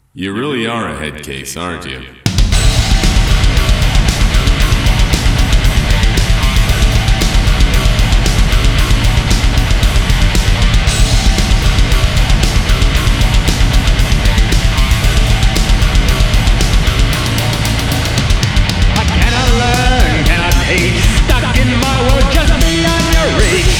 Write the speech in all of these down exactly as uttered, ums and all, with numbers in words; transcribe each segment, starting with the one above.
You really are a head case, aren't you? I cannot learn, cannot teach, stuck in my world just beyond your reach.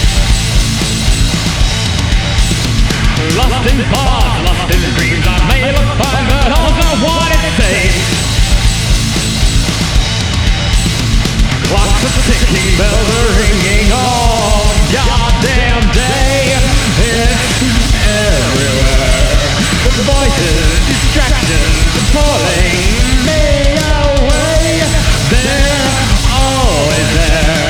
Lost in thought, lost in dreams, I may look fine, but also what it seems. Clocks are ticking, bells are ringing all goddamn day. It's everywhere. The voices, distractions, pulling me away. They're always there.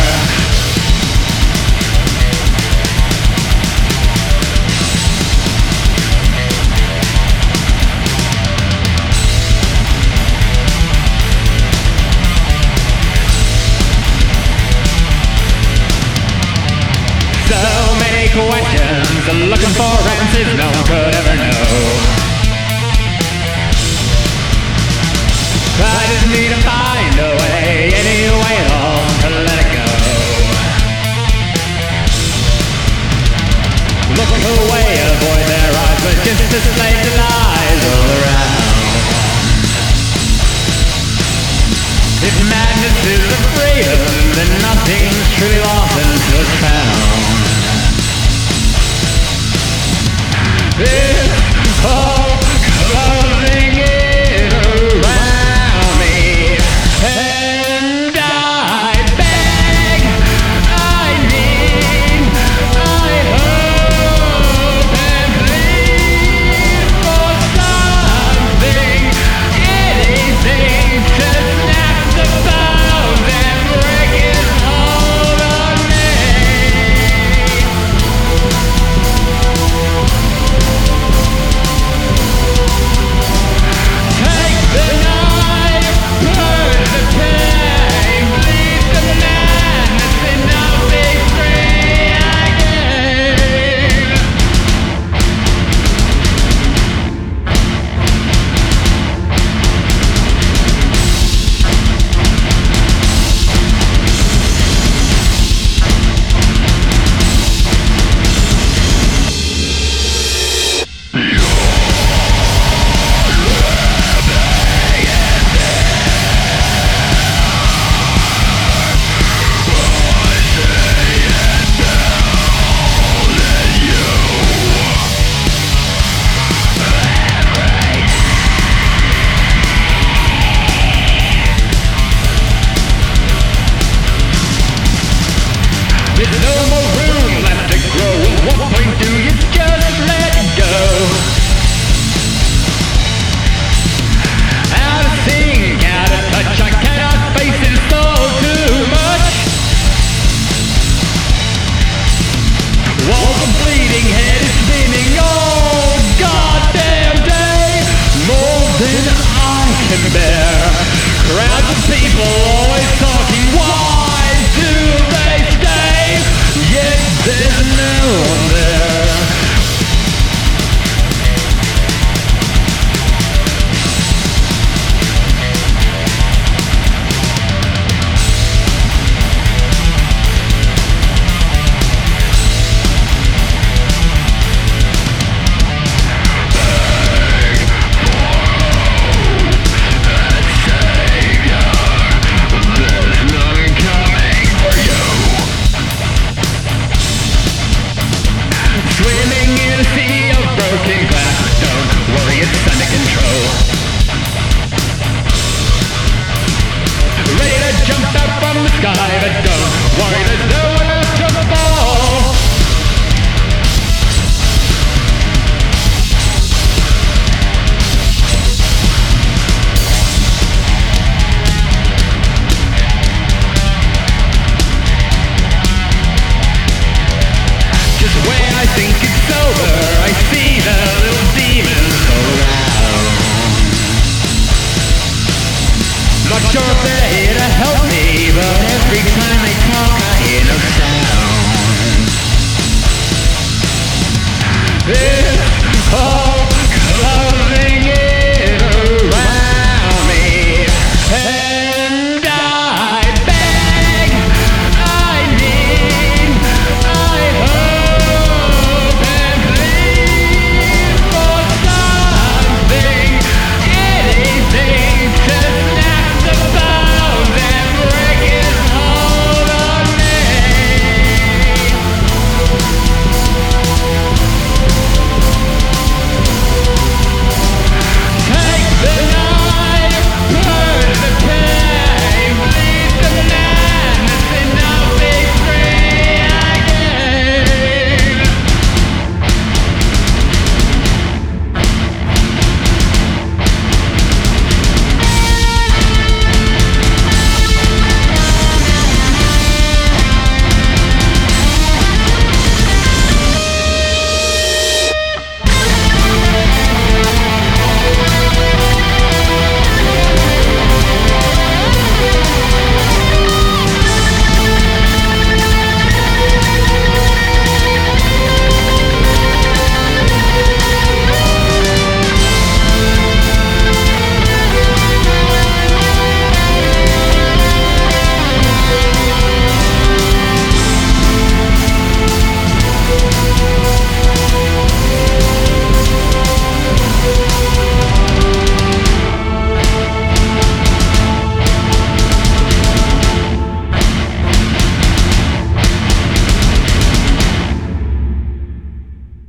So many questions, looking for answers no one could ever know. I just need to find a way, any way at all, to let it go. Look away, avoid their eyes, but just a slave to